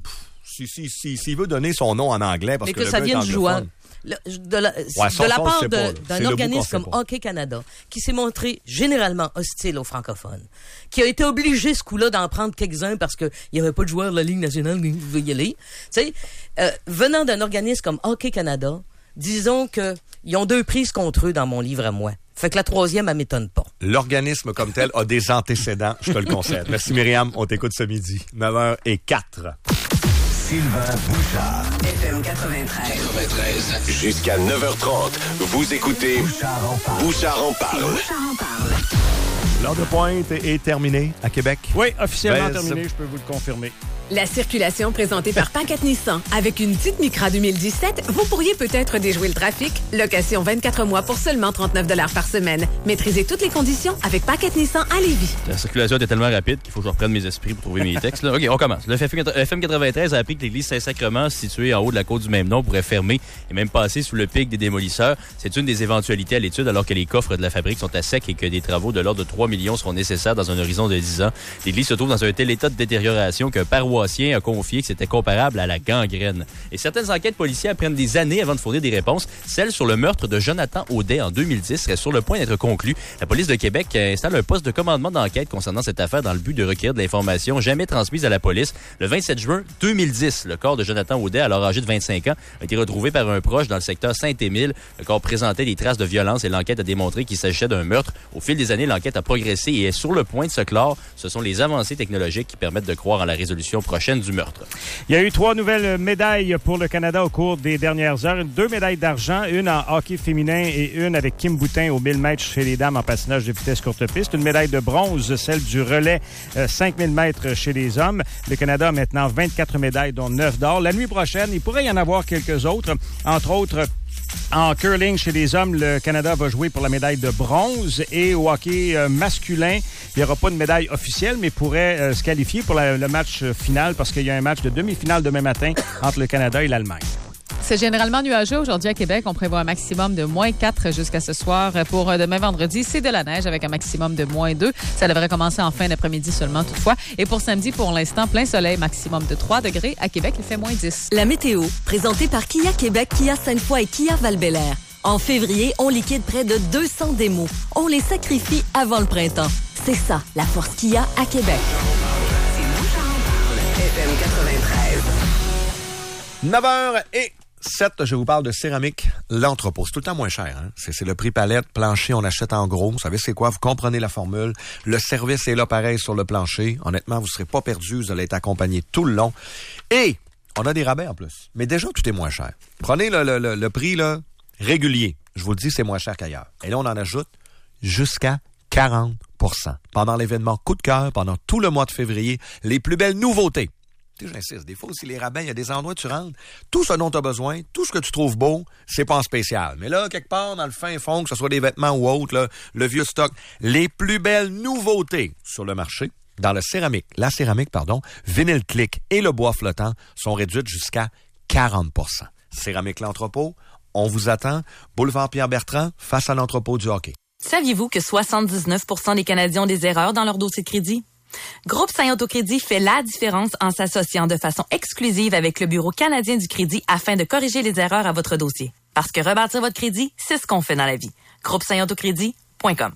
s'il veut donner son nom en anglais, parce que ça vient du joueur. De la part d'un organisme comme Hockey Canada, qui s'est montré généralement hostile aux francophones, qui a été obligé ce coup-là d'en prendre quelques-uns parce qu'il n'y avait pas de joueurs de la Ligue nationale qui voulaient y aller. Tu sais, venant d'un organisme comme Hockey Canada, disons qu'ils ont 2 prises contre eux dans mon livre à moi. Fait que la 3e, elle m'étonne pas. L'organisme comme tel a des antécédents, je te le concède. Merci Myriam, on t'écoute ce midi. 9h04. Sylvain Bouchard. FM 93. Jusqu'à 9h30, vous écoutez Bouchard en parle. L'heure de pointe est terminée à Québec. Oui, officiellement terminée, je peux vous le confirmer. La circulation présentée par Paquette Nissan. Avec une petite Micra 2017, vous pourriez peut-être déjouer le trafic. Location 24 mois pour seulement 39 $ par semaine. Maîtrisez toutes les conditions avec Paquette Nissan à Lévis. La circulation était tellement rapide qu'il faut que je reprenne mes esprits pour trouver mes textes. Là. OK, on commence. Le FM 93 a appris que l'église Saint-Sacrement, située en haut de la côte du même nom, pourrait fermer et même passer sous le pic des démolisseurs. C'est une des éventualités à l'étude alors que les coffres de la fabrique sont à sec et que des travaux de l'ordre de 3 millions seront nécessaires dans un horizon de 10 ans. L'église se trouve dans un tel état de détérioration qu'un paroissien a confié que c'était comparable à la gangrène. Et certaines enquêtes policières prennent des années avant de fournir des réponses. Celle sur le meurtre de Jonathan Audet en 2010 serait sur le point d'être conclue. La police de Québec installe un poste de commandement d'enquête concernant cette affaire dans le but de recueillir de l'information jamais transmise à la police. Le 27 juin 2010, le corps de Jonathan Audet, alors âgé de 25 ans, a été retrouvé par un proche dans le secteur Saint-Émile. Le corps présentait des traces de violence et l'enquête a démontré qu'il s'agissait d'un meurtre. Au fil des années, l'enquête a progressé et est sur le point de se clore. Ce sont les avancées technologiques qui permettent de croire en la résolution prochaine du meurtre. Il y a eu 3 nouvelles médailles pour le Canada au cours des dernières heures. 2 médailles d'argent, une en hockey féminin et une avec Kim Boutin au 1000 mètres chez les dames en patinage de vitesse courte piste. Une médaille de bronze, celle du relais 5000 mètres chez les hommes. Le Canada a maintenant 24 médailles, dont 9 d'or. La nuit prochaine, il pourrait y en avoir quelques autres, entre autres En curling chez les hommes, le Canada va jouer pour la médaille de bronze. Et au hockey masculin, il n'y aura pas de médaille officielle, mais pourrait se qualifier pour le match final parce qu'il y a un match de demi-finale demain matin entre le Canada et l'Allemagne. C'est généralement nuageux aujourd'hui à Québec. On prévoit un maximum de -4 jusqu'à ce soir. Pour demain vendredi, c'est de la neige avec un maximum de -2. Ça devrait commencer en fin d'après-midi seulement toutefois. Et pour samedi, pour l'instant, plein soleil, maximum de 3 degrés. À Québec, il fait -10. La météo, présentée par Kia Québec, Kia Sainte-Foy et Kia Val-Bélair. En février, on liquide près de 200 démos. On les sacrifie avant le printemps. C'est ça, la force Kia à Québec. C'est nous j'en parle. FM 93. 9h07, je vous parle de Céramique L'Entrepôt. C'est tout le temps moins cher. Hein? C'est le prix palette. Plancher, on achète en gros. Vous savez c'est quoi? Vous comprenez la formule. Le service est là pareil sur le plancher. Honnêtement, vous ne serez pas perdu. Vous allez être accompagné tout le long. Et on a des rabais en plus. Mais déjà, tout est moins cher. Prenez le prix là, régulier. Je vous le dis, c'est moins cher qu'ailleurs. Et là, on en ajoute jusqu'à 40%. Pendant l'événement Coup de cœur, pendant tout le mois de février, les plus belles nouveautés. J'insiste, des fois aussi les rabais, il y a des endroits où tu rentres, tout ce dont tu as besoin, tout ce que tu trouves beau, c'est pas en spécial. Mais là, quelque part, dans le fin fond, que ce soit des vêtements ou autre, là, le vieux stock, les plus belles nouveautés sur le marché, dans la céramique, Vinyl Click et le bois flottant sont réduites jusqu'à 40%. Céramique L'Entrepôt, on vous attend. Boulevard Pierre-Bertrand, face à l'entrepôt du hockey. Saviez-vous que 79% des Canadiens ont des erreurs dans leur dossier de crédit? Groupe Saint-Autocrédit fait la différence en s'associant de façon exclusive avec le Bureau canadien du crédit afin de corriger les erreurs à votre dossier. Parce que rebâtir votre crédit, c'est ce qu'on fait dans la vie. Groupe Saint-Autocrédit.com.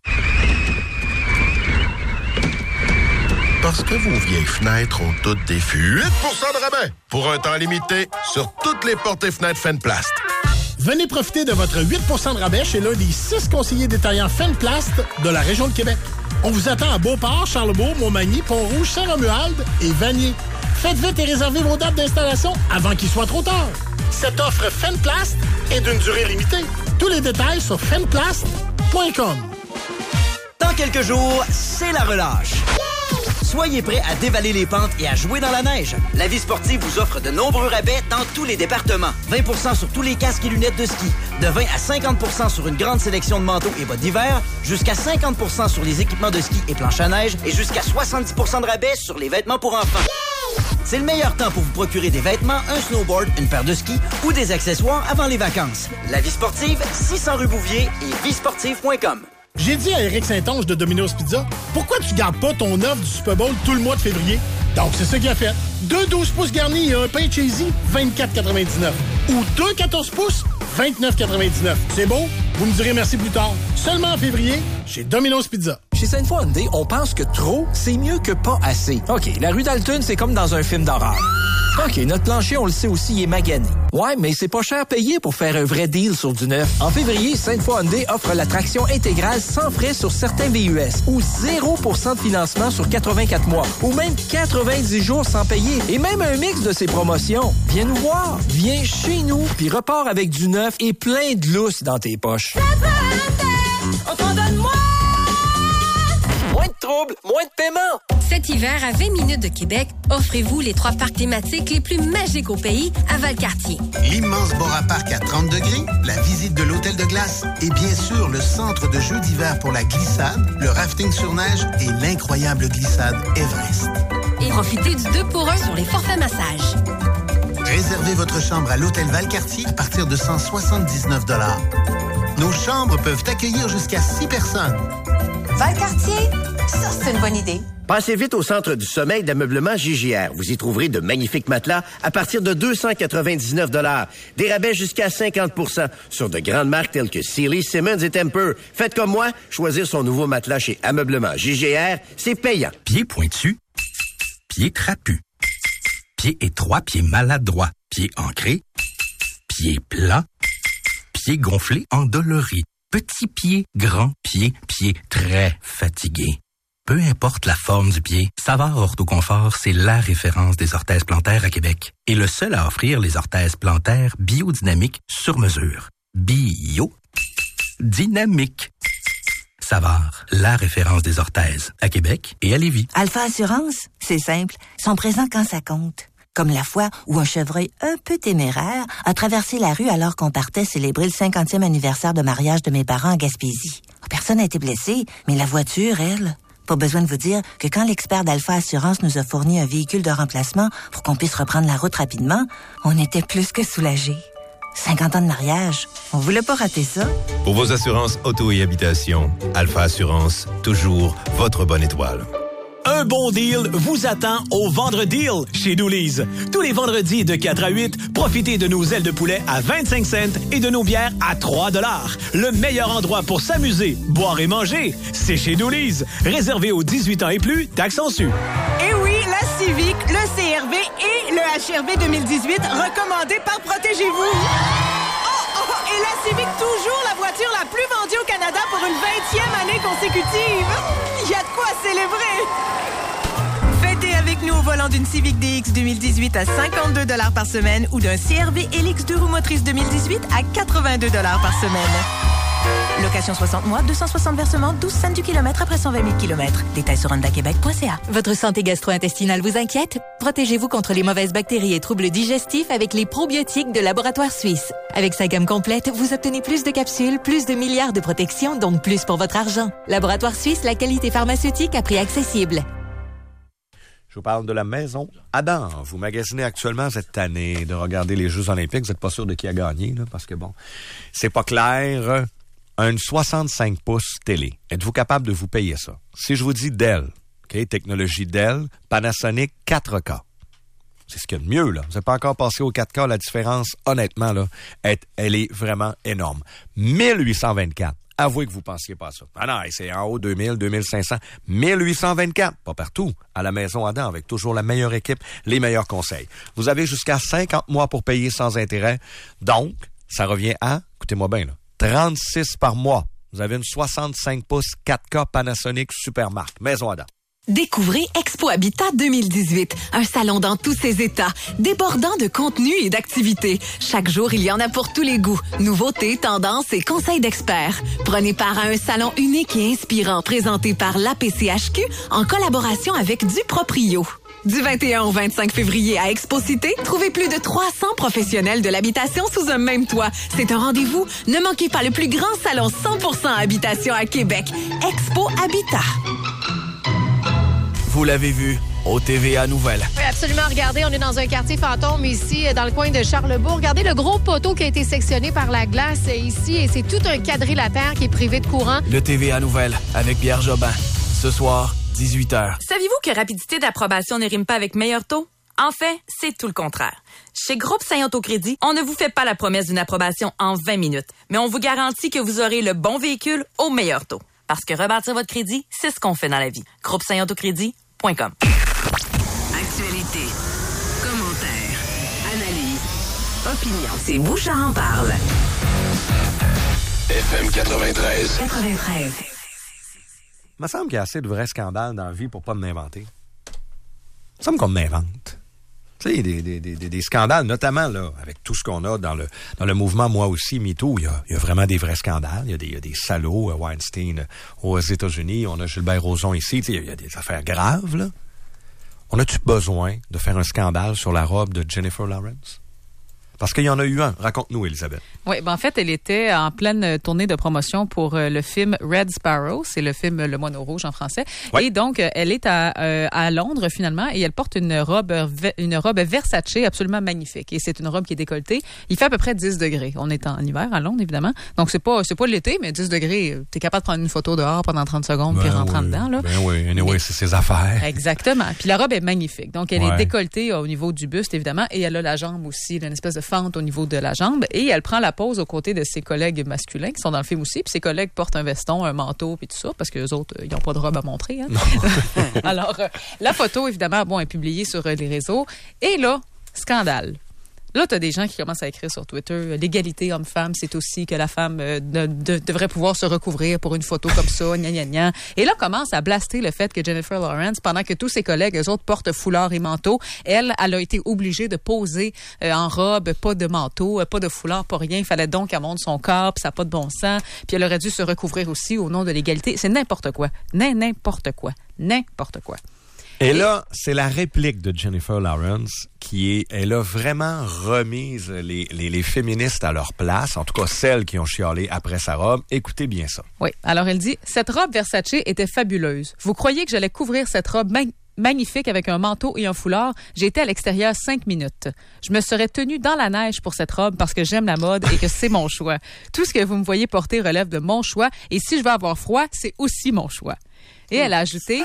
Parce que vos vieilles fenêtres ont toutes des fuites. 8% de rabais pour un temps limité sur toutes les portes et fenêtres Fenplast. Venez profiter de votre 8% de rabais chez l'un des 6 conseillers détaillants Fenplast de la région de Québec. On vous attend à Beauport, Charlebourg, Montmagny, Pont-Rouge, Saint-Romuald et Vanier. Faites vite et réservez vos dates d'installation avant qu'il soit trop tard. Cette offre Fenplast est d'une durée limitée. Tous les détails sur fenplast.com. Dans quelques jours, c'est la relâche. Soyez prêts à dévaler les pentes et à jouer dans la neige. La Vie sportive vous offre de nombreux rabais dans tous les départements. 20% sur tous les casques et lunettes de ski. De 20 à 50% sur une grande sélection de manteaux et bottes d'hiver. Jusqu'à 50% sur les équipements de ski et planches à neige. Et jusqu'à 70% de rabais sur les vêtements pour enfants. C'est le meilleur temps pour vous procurer des vêtements, un snowboard, une paire de skis ou des accessoires avant les vacances. La Vie sportive, 600 rue Bouvier et visportive.com. J'ai dit à Éric Saint-Onge de Domino's Pizza, pourquoi tu gardes pas ton offre du Super Bowl tout le mois de février? Donc, c'est ça qu'il a fait. 2 12 pouces garnis et un pain cheesy, 24,99. Ou 2 14 pouces, 29,99. C'est beau? Vous me direz merci plus tard. Seulement en février, chez Domino's Pizza. Chez Sainte-Foy Hyundai, on pense que trop, c'est mieux que pas assez. OK, la rue Dalton, c'est comme dans un film d'horreur. OK, notre plancher, on le sait aussi, il est magané. Ouais, mais c'est pas cher payé pour faire un vrai deal sur du neuf. En février, Sainte-Foy Hyundai offre la traction intégrale sans frais sur certains VUS ou 0% de financement sur 84 mois ou même 90 jours sans payer et même un mix de ces promotions. Viens nous voir, viens chez nous puis repars avec du neuf et plein de lousse dans tes poches. On t'en donne moins! Moins de troubles, moins de paiement. Cet hiver, à 20 minutes de Québec, offrez-vous les 3 parcs thématiques les plus magiques au pays à Valcartier. L'immense Bora Park à 30 degrés, la visite de l'hôtel de glace et bien sûr le centre de jeux d'hiver pour la glissade, le rafting sur neige et l'incroyable glissade Everest. Et profitez du 2 pour 1 sur les forfaits massages. Réservez votre chambre à l'hôtel Valcartier à partir de 179 $. Nos chambres peuvent accueillir jusqu'à 6 personnes. Valcartier, ça c'est une bonne idée. Passez vite au Centre du sommeil d'ameublement JJR. Vous y trouverez de magnifiques matelas à partir de 299 $. Des rabais jusqu'à 50% sur de grandes marques telles que Sealy, Simmons et Tempur. Faites comme moi, choisir son nouveau matelas chez Ameublement JJR, c'est payant. Pied pointu, pied trapu, pied étroit, pied maladroit, pied ancré, pied plat, pied gonflé, endolori, petit pied, grand pied, pied très fatigué. Peu importe la forme du pied, Savard Orthoconfort, c'est la référence des orthèses plantaires à Québec et le seul à offrir les orthèses plantaires biodynamiques sur mesure. Bio-dynamique. Savard, la référence des orthèses à Québec et à Lévis. Alpha Assurance, c'est simple. Ils sont présents quand ça compte. Comme la fois où un chevreuil un peu téméraire a traversé la rue alors qu'on partait célébrer le 50e anniversaire de mariage de mes parents en Gaspésie. Personne n'a été blessé, mais la voiture, elle... Pas besoin de vous dire que quand l'expert d'Alpha Assurance nous a fourni un véhicule de remplacement pour qu'on puisse reprendre la route rapidement, on était plus que soulagés. 50 ans de mariage, on voulait pas rater ça. Pour vos assurances auto et habitation, Alpha Assurance, toujours votre bonne étoile. Un bon deal vous attend au Vendredi chez Dooley's. Tous les vendredis de 4 à 8, profitez de nos ailes de poulet à 25 cents et de nos bières à 3 $. Le meilleur endroit pour s'amuser, boire et manger, c'est chez Dooley's. Réservé aux 18 ans et plus, taxes en su. Et oui, la Civic, le CRV et le HRV 2018 recommandés par Protégez-vous. Et la Civic, toujours la voiture la plus vendue au Canada pour une 20e année consécutive. Il y a de quoi célébrer. Fêtez avec nous au volant d'une Civic DX 2018 à 52 $ par semaine ou d'un CRV LX 2 roues motrices 2018 à 82 $ par semaine. Location 60 mois, 260 versements, 12 cents du kilomètre après 120 000 km. Détails sur hondaquebec.ca. Votre santé gastro-intestinale vous inquiète? Protégez-vous contre les mauvaises bactéries et troubles digestifs avec les probiotiques de Laboratoire Suisse. Avec sa gamme complète, vous obtenez plus de capsules, plus de milliards de protections, donc plus pour votre argent. Laboratoire Suisse, la qualité pharmaceutique à prix accessible. Je vous parle de la maison Adam. Vous magasinez actuellement cette année de regarder les Jeux olympiques. Vous n'êtes pas sûr de qui a gagné, là, parce que bon, c'est pas clair. Une 65 pouces télé. Êtes-vous capable de vous payer ça? Si je vous dis Dell, OK, technologie Dell, Panasonic 4K. C'est ce qu'il y a de mieux, là. Vous n'êtes pas encore passé au 4K. La différence, honnêtement, là, elle est vraiment énorme. 1824. Avouez que vous ne pensiez pas à ça. Ah non, c'est en haut 2000, 2500. 1824. Pas partout. À la maison Adam, avec toujours la meilleure équipe, les meilleurs conseils. Vous avez jusqu'à 50 mois pour payer sans intérêt. Donc, ça revient à, écoutez-moi bien, là, 36 par mois. Vous avez une 65 pouces 4K Panasonic Supermarque. Maison Adam. Découvrez Expo Habitat 2018, un salon dans tous ses états, débordant de contenu et d'activités. Chaque jour, il y en a pour tous les goûts. Nouveautés, tendances et conseils d'experts. Prenez part à un salon unique et inspirant présenté par l'APCHQ en collaboration avec Duproprio. Du 21 au 25 février à Expo Cité, trouvez plus de 300 professionnels de l'habitation sous un même toit. C'est un rendez-vous. Ne manquez pas le plus grand salon 100% habitation à Québec. Expo Habitat. Vous l'avez vu au TVA Nouvelles. Oui, absolument. Regardez, on est dans un quartier fantôme ici, dans le coin de Charlebourg. Regardez le gros poteau qui a été sectionné par la glace ici. Et c'est tout un quadrilatère qui est privé de courant. Le TVA Nouvelles avec Pierre Jobin. Ce soir, 18h. Saviez-vous que rapidité d'approbation ne rime pas avec meilleur taux? En fait, c'est tout le contraire. Chez Groupe Saint-Autocrédit, on ne vous fait pas la promesse d'une approbation en 20 minutes, mais on vous garantit que vous aurez le bon véhicule au meilleur taux. Parce que rebâtir votre crédit, c'est ce qu'on fait dans la vie. Groupe Saint-Autocrédit.com. Actualité, commentaires, analyse, opinion. C'est Bouchard en parle. FM 93. 93. Il me semble qu'il y a assez de vrais scandales dans la vie pour pas m'inventer. Il me semble qu'on m'invente. Tu sais, des scandales, notamment là, avec tout ce qu'on a dans le mouvement Moi aussi, MeToo, il y a vraiment des vrais scandales. Il y a des salauds, Weinstein aux États-Unis, on a Gilbert Rozon ici, tu sais, il y a des affaires graves, là. On a-tu besoin de faire un scandale sur la robe de Jennifer Lawrence? Parce qu'il y en a eu un. Raconte-nous, Elisabeth. Oui, ben en fait, elle était en pleine tournée de promotion pour le film Red Sparrow. C'est le film Le Moineau Rouge en français. Oui. Et donc, elle est à Londres, finalement, et elle porte une robe Versace absolument magnifique. Et c'est une robe qui est décolletée. Il fait à peu près 10 degrés. On est en hiver à Londres, évidemment. Donc, c'est pas l'été, mais 10 degrés, t'es capable de prendre une photo dehors pendant 30 secondes puis rentrer dedans, là. Ben oui, anyway, c'est ses affaires. Exactement. Puis la robe est magnifique. Donc, elle est décolletée au niveau du buste, évidemment, et elle a la jambe aussi, une espèce de fente au niveau de la jambe, et elle prend la pose aux côtés de ses collègues masculins qui sont dans le film aussi, puis ses collègues portent un veston, un manteau, puis tout ça, parce que les autres, ils n'ont pas de robe à montrer. Hein? Alors, la photo, évidemment, est publiée sur les réseaux, et là, scandale. Là, tu as des gens qui commencent à écrire sur Twitter, l'égalité homme-femme, c'est aussi que la femme devrait pouvoir se recouvrir pour une photo comme ça, gna gna gna. Et là, commence à blaster le fait que Jennifer Lawrence, pendant que tous ses collègues, eux autres, portent foulard et manteau, elle a été obligée de poser en robe, pas de manteau, pas de foulard, pas rien. Il fallait donc qu'elle montre son corps, puis ça n'a pas de bon sens. Puis elle aurait dû se recouvrir aussi au nom de l'égalité. C'est n'importe quoi. N'importe quoi. Et là, c'est la réplique de Jennifer Lawrence elle a vraiment remise les féministes à leur place, en tout cas celles qui ont chialé après sa robe. Écoutez bien ça. Oui. Alors, elle dit, cette robe Versace était fabuleuse. Vous croyez que j'allais couvrir cette robe magnifique avec un manteau et un foulard? J'ai été à l'extérieur 5 minutes. Je me serais tenue dans la neige pour cette robe parce que j'aime la mode et que c'est mon choix. Tout ce que vous me voyez porter relève de mon choix et si je veux avoir froid, c'est aussi mon choix. Et elle a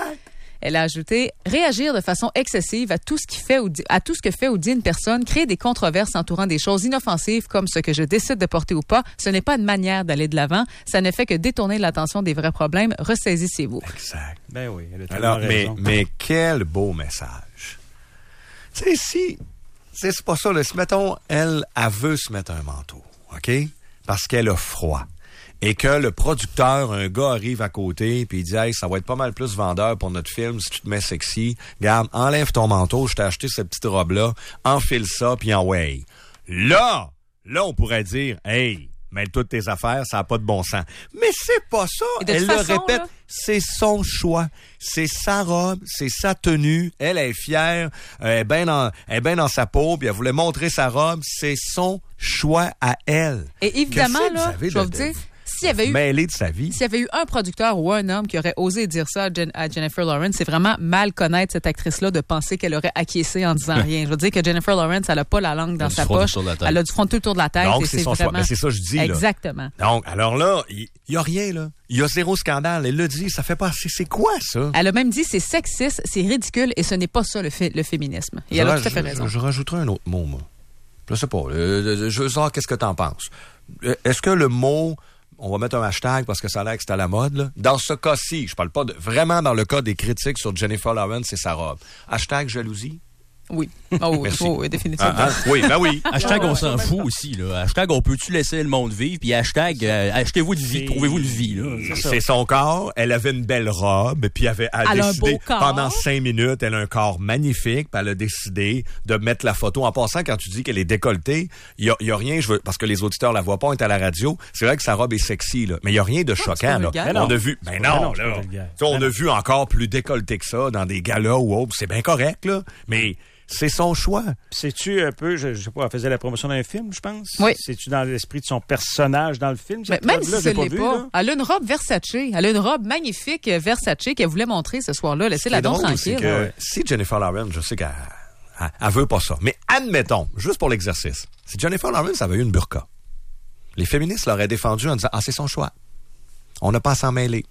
ajouté, réagir de façon excessive à tout ce que fait ou dit une personne, créer des controverses entourant des choses inoffensives comme ce que je décide de porter ou pas, ce n'est pas une manière d'aller de l'avant. Ça ne fait que détourner l'attention des vrais problèmes. Ressaisissez-vous. Exact. Ben oui, elle a tellement raison. Mais quel beau message. Tu sais, si, c'est pas ça, là, si, mettons, elle veut se mettre un manteau, OK? Parce qu'elle a froid. Et que le producteur, un gars arrive à côté puis il dit « Hey, ça va être pas mal plus vendeur pour notre film si tu te mets sexy. Regarde, enlève ton manteau, je t'ai acheté cette petite robe-là, enfile ça puis en way. » Là, on pourrait dire « Hey, mêle toutes tes affaires, ça n'a pas de bon sens. » Mais c'est pas ça. Elle le répète, c'est son choix. C'est sa robe, c'est sa tenue. Elle est fière, elle est bien dans sa peau puis elle voulait montrer sa robe. C'est son choix à elle. Et évidemment, là, je vais vous dire... S'il y avait eu un producteur ou un homme qui aurait osé dire ça à Jennifer Lawrence, c'est vraiment mal connaître cette actrice-là de penser qu'elle aurait acquiescé en disant rien. Je veux dire que Jennifer Lawrence, elle n'a pas la langue dans sa poche. Elle a du front tout autour de la tête. Donc, et c'est son vraiment... choix. Mais c'est ça que je dis. Là. Exactement. Donc, alors là, il n'y a rien, là. Il y a zéro scandale. Elle l'a dit, ça fait pas assez. C'est quoi, ça? Elle a même dit, c'est sexiste, c'est ridicule et ce n'est pas ça le féminisme. Et elle a tout à fait raison. Je rajouterai un autre mot, moi. Je sais pas. Je veux savoir qu'est-ce que t'en penses. Est-ce que le mot... On va mettre un hashtag parce que ça a l'air que c'est à la mode. Là. Dans ce cas-ci, je parle pas vraiment dans le cas des critiques sur Jennifer Lawrence et sa robe. Hashtag jalousie? Oui. Oh, merci. Oui, définitivement. Oui, ben oui. Hashtag on s'en fout aussi. Là. Hashtag on peut-tu laisser le monde vivre? Puis hashtag achetez-vous une vie, trouvez-vous une vie. Là. C'est son corps. Elle avait une belle robe. Puis elle a décidé pendant 5 minutes, elle a un corps magnifique. Puis elle a décidé de mettre la photo. En passant, quand tu dis qu'elle est décolletée, il y a rien, parce que les auditeurs la voient pas, on est à la radio. C'est vrai que sa robe est sexy, là. Mais il y a rien de choquant. Là. On a vu. On a vu encore plus décolleté que ça dans des galas ou autres. C'est bien correct, là. Mais c'est son choix. C'est-tu un peu, je sais pas, elle faisait la promotion d'un film, je pense? Oui. C'est-tu dans l'esprit de son personnage dans le film? Mais même si ce n'est pas. Elle a une robe Versace. Elle a une robe magnifique Versace qu'elle voulait montrer ce soir-là. Laissez-la donc tranquille. Que si Jennifer Lawrence, je sais qu'elle veut pas ça, mais admettons, juste pour l'exercice, si Jennifer Lawrence avait eu une burqa, les féministes l'auraient défendu en disant « Ah, c'est son choix. On n'a pas à s'en mêler.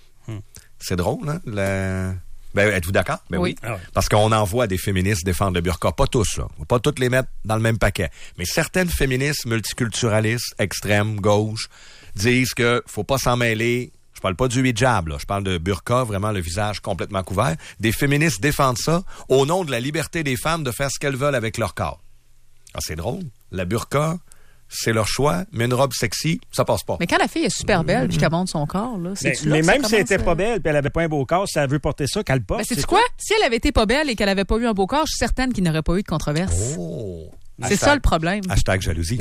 C'est drôle, hein? Ben, êtes-vous d'accord? Ben oui. Parce qu'on en voit des féministes défendre le burqa. Pas tous, là. On va pas toutes les mettre dans le même paquet. Mais certaines féministes multiculturalistes, extrêmes, gauche, disent que faut pas s'en mêler. Je parle pas du hijab, là. Je parle de burqa, vraiment le visage complètement couvert. Des féministes défendent ça au nom de la liberté des femmes de faire ce qu'elles veulent avec leur corps. Ah, c'est drôle. La burqa, c'est leur choix, mais une robe sexy, ça passe pas. Mais quand la fille est super belle puis qu'elle montre son corps, là, mais même si elle était pas belle puis elle avait pas un beau corps, si elle veut porter ça, qu'elle porte. Mais c'est quoi? Si elle avait été pas belle et qu'elle avait pas eu un beau corps, je suis certaine qu'il n'aurait pas eu de controverse. Oh! C'est ça le problème. Hashtag jalousie.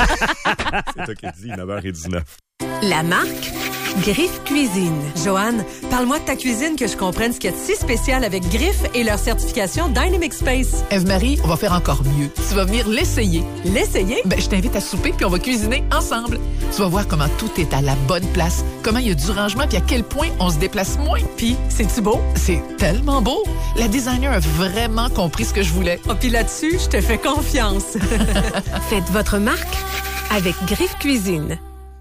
C'est toi qui dis, 9h19. La marque Griffe Cuisine. Joanne, parle-moi de ta cuisine que je comprenne ce qu'il y a de si spécial avec Griffe et leur certification Dynamic Space. Eve-Marie, on va faire encore mieux. Tu vas venir l'essayer. L'essayer? Ben, je t'invite à souper puis on va cuisiner ensemble. Tu vas voir comment tout est à la bonne place, comment il y a du rangement puis à quel point on se déplace moins. Puis, c'est-tu beau? C'est tellement beau. La designer a vraiment compris ce que je voulais. Oh, puis là-dessus, je te fais confiance. Faites votre marque avec Griffe Cuisine.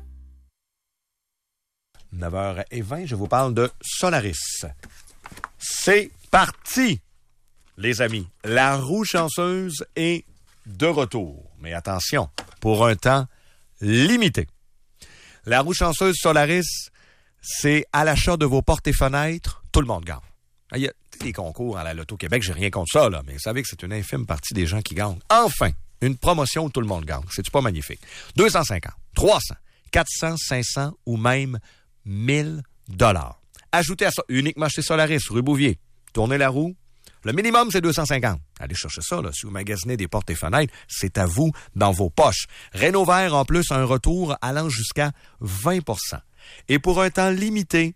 9h20, je vous parle de Solaris. C'est parti, les amis. La roue chanceuse est de retour. Mais attention, pour un temps limité. La roue chanceuse Solaris, c'est à l'achat de vos portes et fenêtres, tout le monde gagne. Il y a des concours à la Loto-Québec, j'ai rien contre ça, là, mais vous savez que c'est une infime partie des gens qui gagnent. Enfin, une promotion où tout le monde gagne. C'est-tu pas magnifique? 250, 300, 400, 500 ou même 1000 $. Ajoutez à ça, uniquement chez Solaris, rue Bouvier. Tournez la roue. Le minimum, c'est 250. Allez chercher ça, là. Si vous magasinez des portes et fenêtres, c'est à vous, dans vos poches. Rénovair, en plus, un retour allant jusqu'à 20 %. Et pour un temps limité,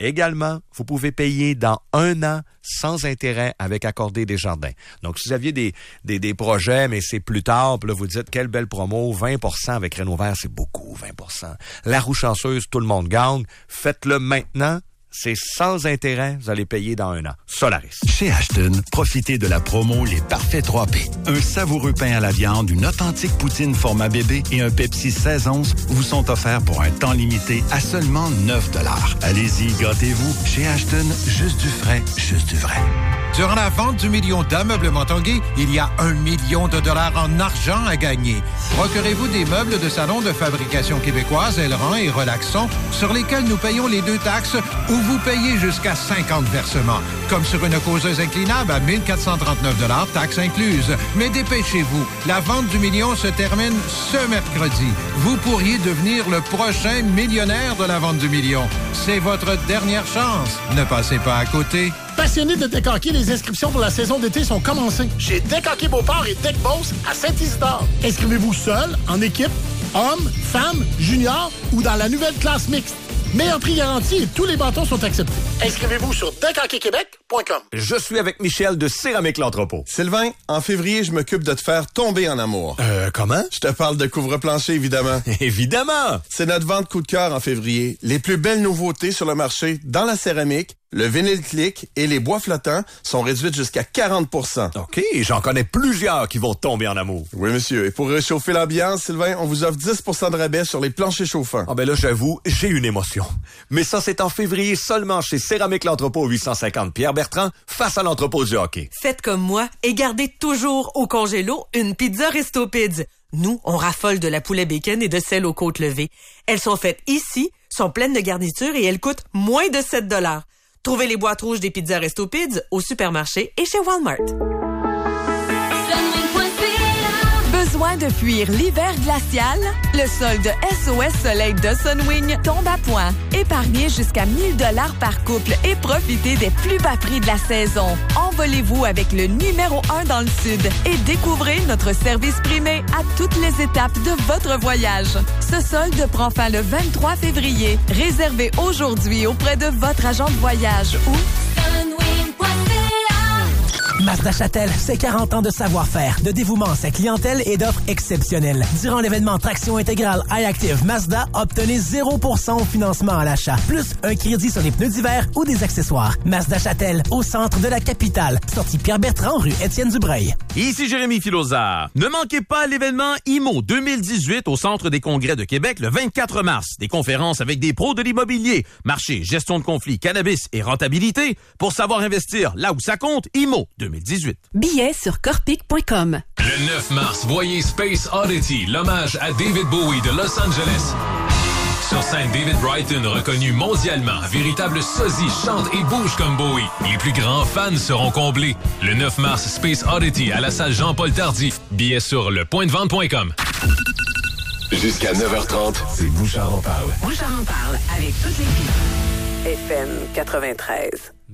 Également, vous pouvez payer dans 1 an sans intérêt avec Accordé Desjardins. Donc, si vous aviez des projets, mais c'est plus tard, puis là, vous dites, quelle belle promo, 20% avec Rénov'Vert, c'est beaucoup, 20%. La roue chanceuse, tout le monde gagne. Faites-le maintenant. C'est sans intérêt, vous allez payer dans 1 an. Solaris. Chez Ashton, profitez de la promo Les Parfaits 3P. Un savoureux pain à la viande, une authentique poutine format bébé et un Pepsi 16 onces vous sont offerts pour un temps limité à seulement 9 $. Allez-y, gâtez-vous. Chez Ashton, juste du frais, juste du vrai. Durant la vente du million d'ameublement Tanguay, il y a $1 million en argent à gagner. Procurez-vous des meubles de salon de fabrication québécoise, Aileron et Relaxon, sur lesquels nous payons les 2 taxes ou vous payez jusqu'à 50 versements. Comme sur une causeuse inclinable à 1 439 $, taxes incluses. Mais dépêchez-vous, la vente du million se termine ce mercredi. Vous pourriez devenir le prochain millionnaire de la vente du million. C'est votre dernière chance. Ne passez pas à côté. Passionnés de deck hockey, les inscriptions pour la saison d'été sont commencées. Chez Deck Hockey Beauport et Deck Beauce à Saint-Isidore. Inscrivez-vous seul, en équipe, hommes, femmes, juniors ou dans la nouvelle classe mixte. Meilleur prix garanti et tous les bâtons sont acceptés. Inscrivez-vous sur deckhockeyquebec.com. Je suis avec Michel de Céramique L'Entrepôt. Sylvain, en février, je m'occupe de te faire tomber en amour. Comment? Je te parle de couvre-plancher, évidemment. Évidemment! C'est notre vente coup de cœur en février. Les plus belles nouveautés sur le marché dans la céramique, le vinyle click et les bois flottants sont réduites jusqu'à 40%. OK, j'en connais plusieurs qui vont tomber en amour. Oui, monsieur. Et pour réchauffer l'ambiance, Sylvain, on vous offre 10% de rabais sur les planchers chauffants. Ah ben là, j'avoue, j'ai une émotion. Mais ça, c'est en février seulement chez Céramique L'Entrepôt 850 Pierre-Bertrand, face à l'entrepôt du hockey. Faites comme moi et gardez toujours au congélo une pizza Resto Pids. Nous, on raffole de la poulet bacon et de celle aux côtes levées. Elles sont faites ici, sont pleines de garniture et elles coûtent moins de 7 $. Trouvez les boîtes rouges des pizzas Resto Pids au supermarché et chez Walmart. Besoin de fuir l'hiver glacial? Le solde SOS Soleil de Sunwing tombe à point. Épargnez jusqu'à 1 000 $ par couple et profitez des plus bas prix de la saison. Envolez-vous avec le numéro 1 dans le Sud et découvrez notre service primé à toutes les étapes de votre voyage. Ce solde prend fin le 23 février. Réservez aujourd'hui auprès de votre agent de voyage ou Mazda Châtel, c'est 40 ans de savoir-faire, de dévouement à sa clientèle et d'offres exceptionnelles. Durant l'événement Traction intégrale iActive Mazda, obtenez 0% au financement à l'achat, plus un crédit sur les pneus d'hiver ou des accessoires. Mazda Châtel, au centre de la capitale. Sortie Pierre-Bertrand, rue Étienne-Dubreuil. Ici Jérémy Filosa. Ne manquez pas l'événement IMO 2018 au Centre des congrès de Québec le 24 mars. Des conférences avec des pros de l'immobilier, marché, gestion de conflits, cannabis et rentabilité. Pour savoir investir là où ça compte, IMO 2018. Billets sur corpic.com. Le 9 mars, voyez Space Oddity, l'hommage à David Bowie de Los Angeles. Sur scène, David Brighton, reconnu mondialement, véritable sosie, chante et bouge comme Bowie. Les plus grands fans seront comblés. Le 9 mars, Space Oddity à la salle Jean-Paul Tardif. Billets sur lepointdevente.com. Jusqu'à 9h30, c'est Bouchard en parle. Bouchard en parle avec toutes les filles. FM 93.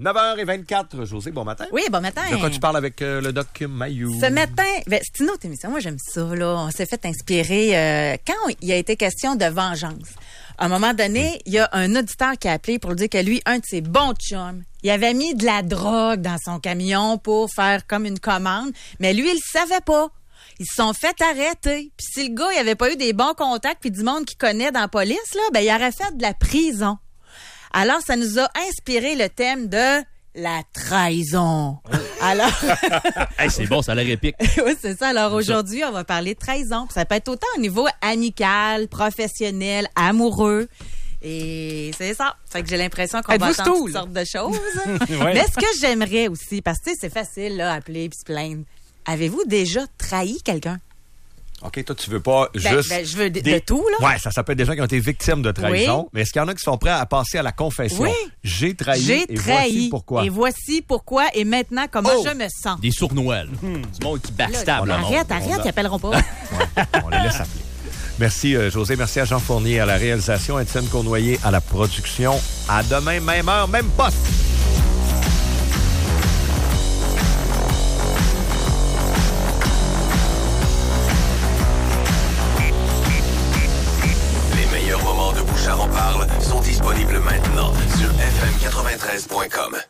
9h24, José, bon matin. Oui, bon matin. De quoi tu parles avec le Doc Mayou? Ce matin, c'est une autre émission, moi j'aime ça, là. On s'est fait inspirer quand il a été question de vengeance. À un moment donné, il y a un auditeur qui a appelé pour dire que lui, un de ses bons chums, il avait mis de la drogue dans son camion pour faire comme une commande, mais lui, il le savait pas. Ils se sont fait arrêter. Puis si le gars, il avait pas eu des bons contacts puis du monde qu'il connaît dans la police, là, ben il aurait fait de la prison. Alors, ça nous a inspiré le thème de la trahison. Alors, hey, c'est bon, ça a l'air épique. Oui, c'est ça. Alors aujourd'hui, on va parler de trahison. Ça peut être autant au niveau amical, professionnel, amoureux. Et c'est ça. Fait que j'ai l'impression qu'on va entendre toutes sortes de choses. Ouais. Mais ce que j'aimerais aussi, parce que tu sais, c'est facile, là, appeler puis se plaindre. Avez-vous déjà trahi quelqu'un? OK, toi, tu veux pas juste... je veux de tout, là. Ouais, ça peut être des gens qui ont été victimes de trahison. Oui. Mais est-ce qu'il y en a qui sont prêts à passer à la confession? Oui. J'ai trahi. Voici pourquoi. Et voici pourquoi. Et maintenant, comment je me sens. Des sourds-Noël. Du monde qui backstab. Arrête, ils appelleront pas. Ouais, on les laisse appeler. Merci, José. Merci à Jean Fournier à la réalisation, Étienne Cournoyer à la production. À demain, même heure, même poste. Les meilleurs moments de Bouchard en parle sont Disponible maintenant sur fm93.com.